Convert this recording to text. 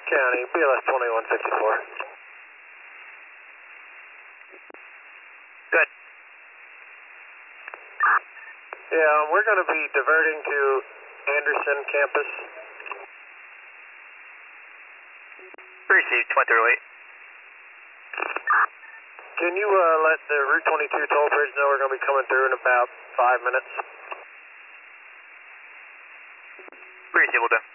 County, BLS 2154. Good. Yeah, we're going to be diverting to Anderson campus. Received, 2308. Can you let the Route 22 toll bridge know we're going to be coming through in about 5 minutes? Received, will do.